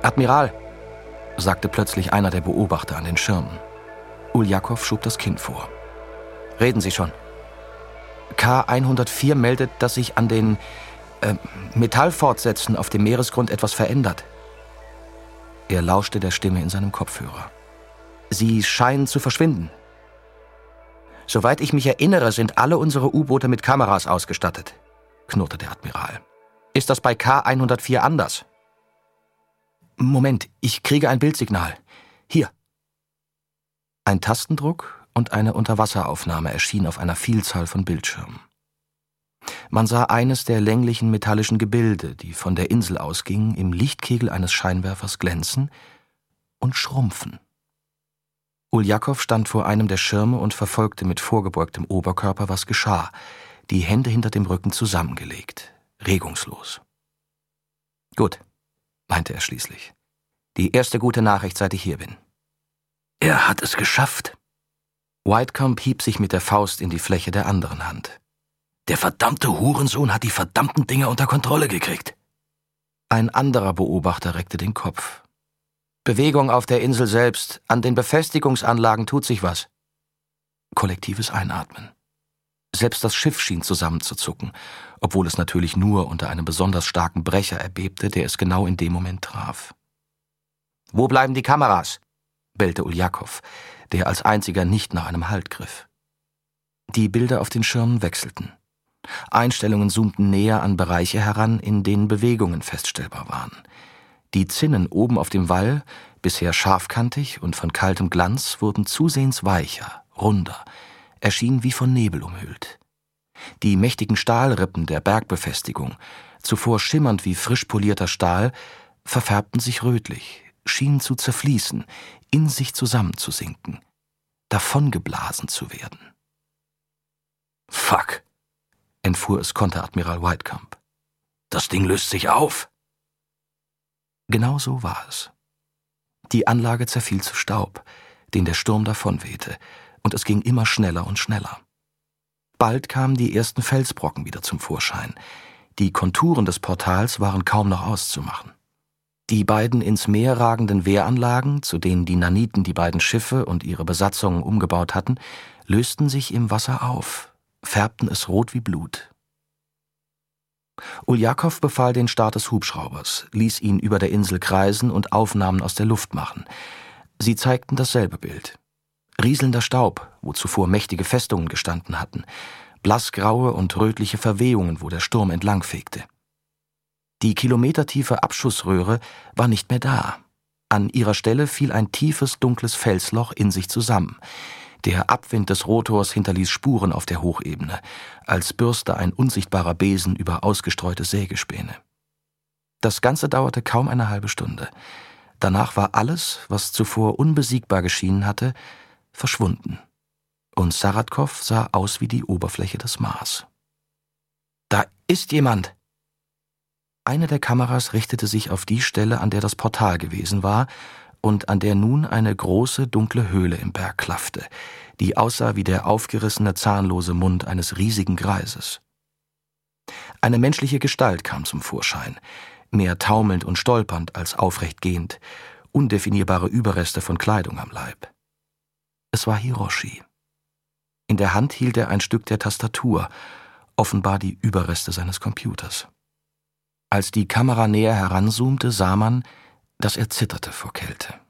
»Admiral«, sagte plötzlich einer der Beobachter an den Schirmen. Uljakow schob das Kinn vor. »Reden Sie schon.« K-104 meldet, dass sich an den Metallfortsätzen auf dem Meeresgrund etwas verändert. Er lauschte der Stimme in seinem Kopfhörer. »Sie scheinen zu verschwinden. Soweit ich mich erinnere, sind alle unsere U-Boote mit Kameras ausgestattet«, knurrte der Admiral. »Ist das bei K-104 anders?« »Moment, ich kriege ein Bildsignal. Hier.« Ein Tastendruck und eine Unterwasseraufnahme erschien auf einer Vielzahl von Bildschirmen. Man sah eines der länglichen metallischen Gebilde, die von der Insel ausgingen, im Lichtkegel eines Scheinwerfers glänzen und schrumpfen. Uljakow stand vor einem der Schirme und verfolgte mit vorgebeugtem Oberkörper, was geschah, die Hände hinter dem Rücken zusammengelegt, regungslos. »Gut«, meinte er schließlich. »Die erste gute Nachricht, seit ich hier bin.« »Er hat es geschafft.« Whitecomb hieb sich mit der Faust in die Fläche der anderen Hand. »Der verdammte Hurensohn hat die verdammten Dinger unter Kontrolle gekriegt.« Ein anderer Beobachter reckte den Kopf. »Bewegung auf der Insel selbst. An den Befestigungsanlagen tut sich was.« Kollektives Einatmen. Selbst das Schiff schien zusammenzuzucken, obwohl es natürlich nur unter einem besonders starken Brecher erbebte, der es genau in dem Moment traf. »Wo bleiben die Kameras?« bellte Uljakow, der als einziger nicht nach einem Halt griff. Die Bilder auf den Schirmen wechselten. Einstellungen zoomten näher an Bereiche heran, in denen Bewegungen feststellbar waren. Die Zinnen oben auf dem Wall, bisher scharfkantig und von kaltem Glanz, wurden zusehends weicher, runder, erschienen wie von Nebel umhüllt. Die mächtigen Stahlrippen der Bergbefestigung, zuvor schimmernd wie frisch polierter Stahl, verfärbten sich rötlich, schienen zu zerfließen, in sich zusammenzusinken, davongeblasen zu werden. »Fuck«, entfuhr es Konteradmiral Whitecomb. »Das Ding löst sich auf.« Genau so war es. Die Anlage zerfiel zu Staub, den der Sturm davonwehte, und es ging immer schneller und schneller. Bald kamen die ersten Felsbrocken wieder zum Vorschein. Die Konturen des Portals waren kaum noch auszumachen. Die beiden ins Meer ragenden Wehranlagen, zu denen die Naniten die beiden Schiffe und ihre Besatzungen umgebaut hatten, lösten sich im Wasser auf, färbten es rot wie Blut. Uljakow befahl den Start des Hubschraubers, ließ ihn über der Insel kreisen und Aufnahmen aus der Luft machen. Sie zeigten dasselbe Bild. Rieselnder Staub, wo zuvor mächtige Festungen gestanden hatten, blassgraue und rötliche Verwehungen, wo der Sturm entlangfegte. Die kilometertiefe Abschussröhre war nicht mehr da. An ihrer Stelle fiel ein tiefes, dunkles Felsloch in sich zusammen. Der Abwind des Rotors hinterließ Spuren auf der Hochebene, als bürste ein unsichtbarer Besen über ausgestreute Sägespäne. Das Ganze dauerte kaum eine halbe Stunde. Danach war alles, was zuvor unbesiegbar geschienen hatte, verschwunden. Und Saratkow sah aus wie die Oberfläche des Mars. »Da ist jemand!« Eine der Kameras richtete sich auf die Stelle, an der das Portal gewesen war und an der nun eine große, dunkle Höhle im Berg klaffte, die aussah wie der aufgerissene, zahnlose Mund eines riesigen Greises. Eine menschliche Gestalt kam zum Vorschein, mehr taumelnd und stolpernd als aufrecht gehend, undefinierbare Überreste von Kleidung am Leib. Es war Hiroshi. In der Hand hielt er ein Stück der Tastatur, offenbar die Überreste seines Computers. Als die Kamera näher heranzoomte, sah man, dass er zitterte vor Kälte.